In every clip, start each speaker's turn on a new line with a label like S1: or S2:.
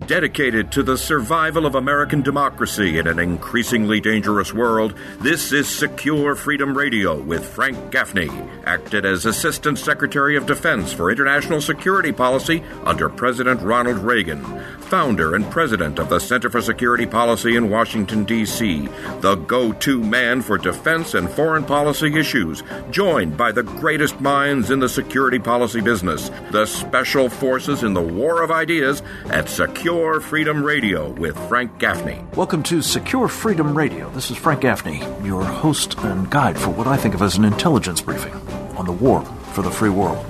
S1: Dedicated to the survival of American democracy in an increasingly dangerous world, this is Secure Freedom Radio with Frank Gaffney, acted as Assistant Secretary of Defense for International Security Policy under President Ronald Reagan, founder and president of the Center for Security Policy in Washington, D.C., the go-to man for defense and foreign policy issues, joined by the greatest minds in the security policy business, the special forces in the war of ideas at Secure Freedom Radio with Frank Gaffney.
S2: Welcome to Secure Freedom Radio. This is Frank Gaffney, your host and guide for what I think of as an intelligence briefing on the war for the free world.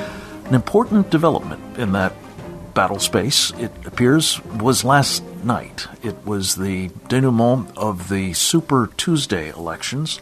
S2: An important development in that battle space, it appears, was last night. It was the denouement of the Super Tuesday elections.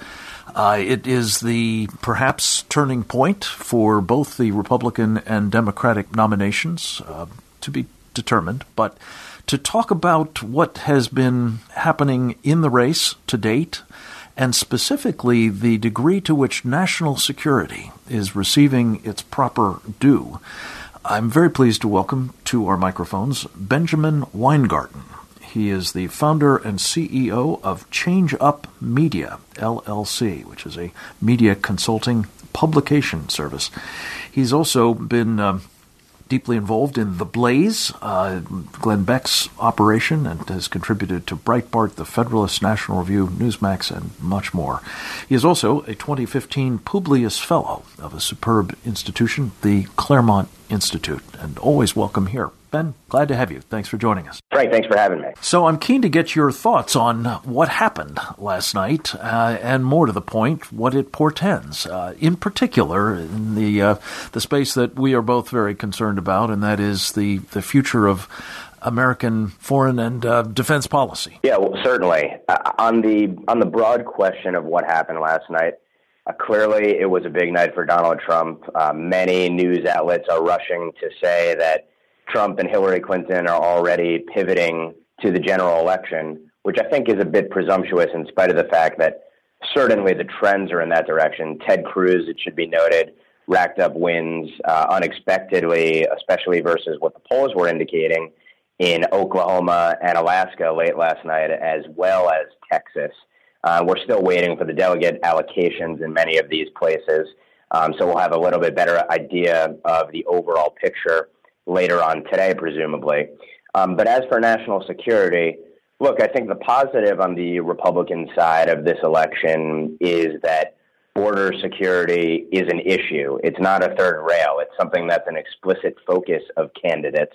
S2: It is the perhaps turning point for both the Republican and Democratic nominations to be determined. But to talk about what has been happening in the race to date, and specifically the degree to which national security is receiving its proper due, I'm very pleased to welcome to our microphones Benjamin Weingarten. He is the founder and CEO of Change Up Media, LLC, which is a media consulting publication service. He's also been deeply involved in The Blaze, Glenn Beck's operation, and has contributed to Breitbart, The Federalist, National Review, Newsmax, and much more. He is also a 2015 Publius Fellow of a superb institution, the Claremont Institute, and always welcome here. Ben, glad to have you. Thanks for joining us.
S3: Frank, thanks for having me.
S2: So I'm keen to get your thoughts on what happened last night, and more to the point, what it portends, in particular in the space that we are both very concerned about, and that is the future of American foreign and defense policy.
S3: Yeah, well, certainly. On the broad question of what happened last night, clearly it was a big night for Donald Trump. Many news outlets are rushing to say that Trump and Hillary Clinton are already pivoting to the general election, which I think is a bit presumptuous in spite of the fact that certainly the trends are in that direction. Ted Cruz, it should be noted, racked up wins unexpectedly, especially versus what the polls were indicating in Oklahoma and Alaska late last night, as well as Texas. We're still waiting for the delegate allocations in many of these places, so we'll have a little bit better idea of the overall picture later on today, presumably. But as for national security, look, I think the positive on the Republican side of this election is that border security is an issue. It's not a third rail. It's something that's an explicit focus of candidates,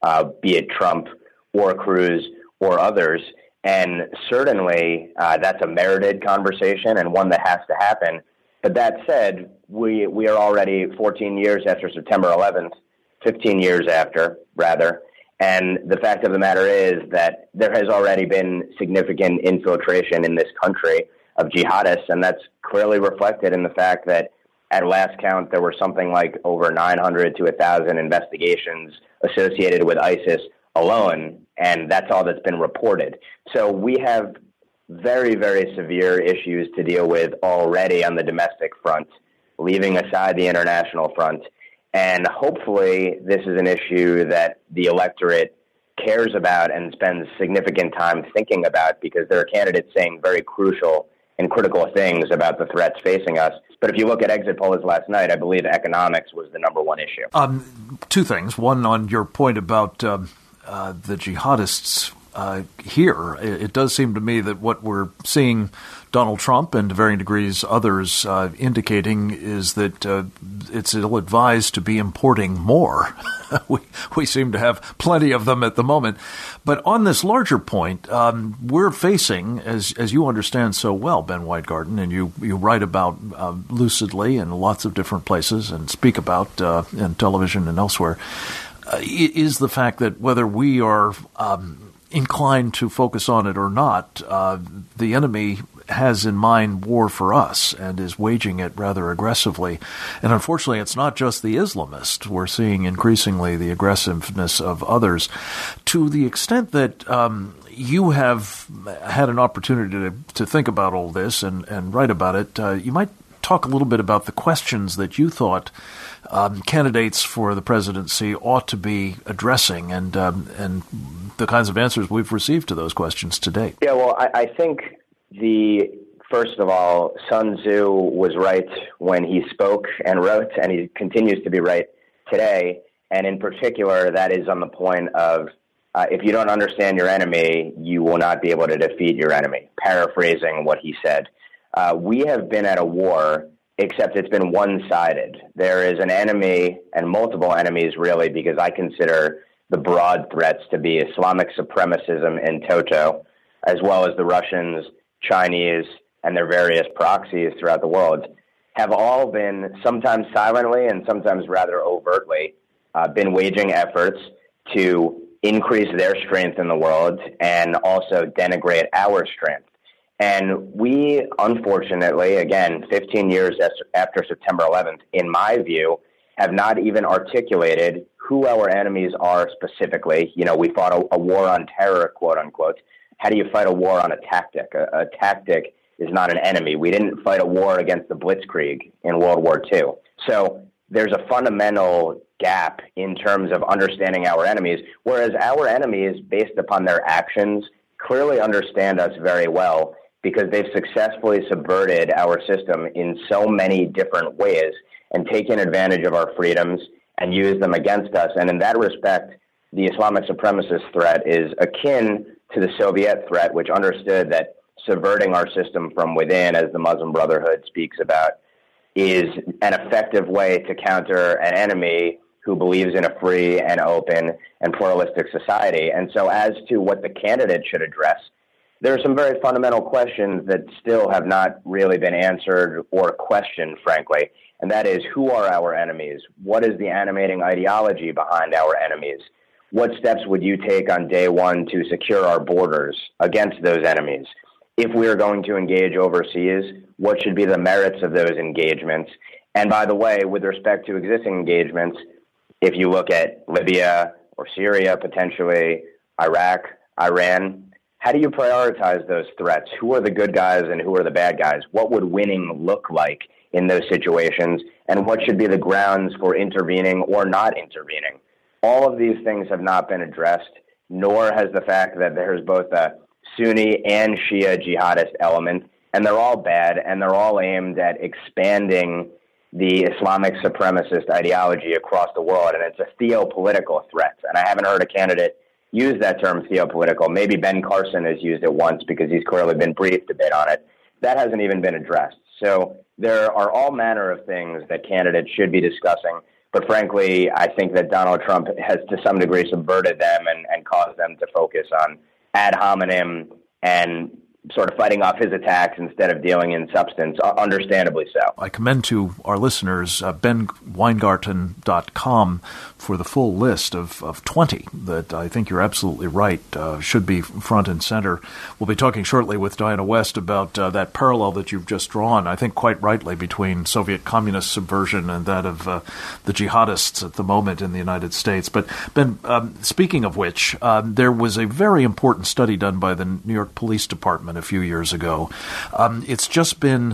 S3: be it Trump or Cruz or others. And certainly that's a merited conversation and one that has to happen. But that said, we are already 14 years after September 11th, 15 years after, rather. And the fact of the matter is that there has already been significant infiltration in this country of jihadists, and that's clearly reflected in the fact that at last count, there were something like over 900 to 1,000 investigations associated with ISIS alone, and that's all that's been reported. So we have very, very severe issues to deal with already on the domestic front, leaving aside the international front. And hopefully this is an issue that the electorate cares about and spends significant time thinking about, because there are candidates saying very crucial and critical things about the threats facing us. But if you look at exit polls last night, I believe economics was the number one issue.
S2: Two things. One, on your point about the jihadists here, it does seem to me that what we're seeing Donald Trump and to varying degrees others indicating is that it's ill-advised to be importing more. we seem to have plenty of them at the moment. But on this larger point, we're facing, as you understand so well, Ben Weingarten, and you write about lucidly in lots of different places and speak about in television and elsewhere, is the fact that whether we are inclined to focus on it or not, the enemy has in mind war for us and is waging it rather aggressively. And unfortunately, it's not just the Islamists. We're seeing increasingly the aggressiveness of others, to the extent that you have had an opportunity to think about all this and write about it. You might talk a little bit about the questions that you thought candidates for the presidency ought to be addressing and the kinds of answers we've received to those questions to date.
S3: Yeah, well, I think first of all, Sun Tzu was right when he spoke and wrote, and he continues to be right today. And in particular, that is on the point of if you don't understand your enemy, you will not be able to defeat your enemy, paraphrasing what he said. We have been at a war, except it's been one-sided. There is an enemy and multiple enemies, really, because I consider the broad threats to be Islamic supremacism in toto, as well as the Russians, Chinese, and their various proxies throughout the world, have all been, sometimes silently and sometimes rather overtly, been waging efforts to increase their strength in the world and also denigrate our strength. And we, unfortunately, again, 15 years after September 11th, in my view, have not even articulated who our enemies are specifically. You know, we fought a war on terror, quote unquote. How do you fight a war on a tactic? A tactic is not an enemy. We didn't fight a war against the Blitzkrieg in World War II. So there's a fundamental gap in terms of understanding our enemies, whereas our enemies, based upon their actions, clearly understand us very well because they've successfully subverted our system in so many different ways and taken advantage of our freedoms and used them against us. And in that respect, the Islamic supremacist threat is akin to the Soviet threat, which understood that subverting our system from within, as the Muslim Brotherhood speaks about, is an effective way to counter an enemy who believes in a free and open and pluralistic society. And so as to what the candidate should address, there are some very fundamental questions that still have not really been answered or questioned, frankly. And that is, who are our enemies? What is the animating ideology behind our enemies? What steps would you take on day one to secure our borders against those enemies? If we are going to engage overseas, what should be the merits of those engagements? And by the way, with respect to existing engagements, if you look at Libya or Syria, potentially Iraq, Iran, how do you prioritize those threats? Who are the good guys and who are the bad guys? What would winning look like in those situations? And what should be the grounds for intervening or not intervening? All of these things have not been addressed, nor has the fact that there's both a Sunni and Shia jihadist element, and they're all bad, and they're all aimed at expanding the Islamic supremacist ideology across the world, and it's a theopolitical threat. And I haven't heard a candidate use that term, theopolitical. Maybe Ben Carson has used it once because he's clearly been briefed a bit on it. That hasn't even been addressed. So there are all manner of things that candidates should be discussing, but frankly, I think that Donald Trump has to some degree subverted them and caused them to focus on ad hominem and sort of fighting off his attacks instead of dealing in substance, understandably so.
S2: I commend to our listeners benweingarten.com for the full list of 20 that I think you're absolutely right should be front and center. We'll be talking shortly with Diana West about that parallel that you've just drawn, I think quite rightly, between Soviet communist subversion and that of the jihadists at the moment in the United States. But Ben, speaking of which, there was a very important study done by the New York Police Department a few years ago. It's just been,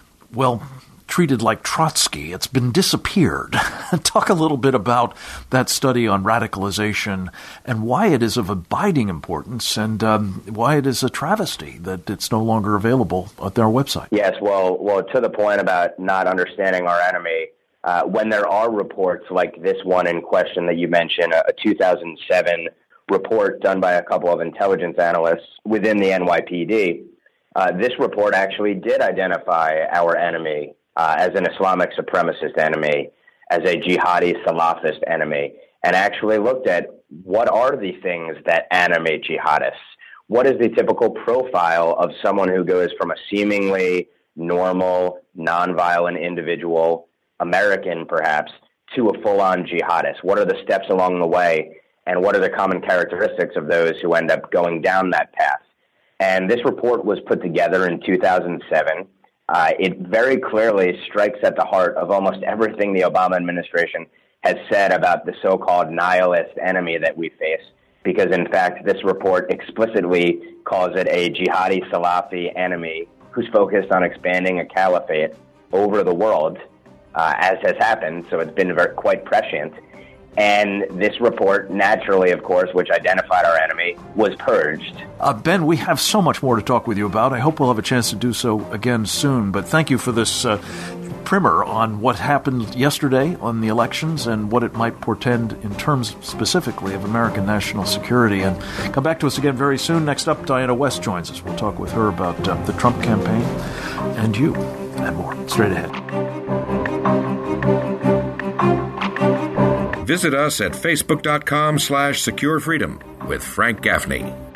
S2: treated like Trotsky. It's been disappeared. Talk a little bit about that study on radicalization and why it is of abiding importance and why it is a travesty that it's no longer available at their website.
S3: Yes, well, to the point about not understanding our enemy, when there are reports like this one in question that you mentioned, a 2007 report done by a couple of intelligence analysts within the NYPD, this report actually did identify our enemy as an Islamic supremacist enemy, as a jihadi Salafist enemy, and actually looked at what are the things that animate jihadists. What is the typical profile of someone who goes from a seemingly normal, nonviolent individual, American perhaps, to a full-on jihadist? What are the steps along the way, and what are the common characteristics of those who end up going down that path? And this report was put together in 2007. It very clearly strikes at the heart of almost everything the Obama administration has said about the so-called nihilist enemy that we face, because in fact this report explicitly calls it a jihadi Salafi enemy who's focused on expanding a caliphate over the world, as has happened. So it's been quite prescient. And this report, naturally, of course, which identified our enemy, was purged.
S2: Ben, we have so much more to talk with you about. I hope we'll have a chance to do so again soon. But thank you for this primer on what happened yesterday on the elections and what it might portend in terms specifically of American national security. And come back to us again very soon. Next up, Diana West joins us. We'll talk with her about the Trump campaign and you and more. Straight ahead.
S1: Visit us at facebook.com/securefreedom with Frank Gaffney.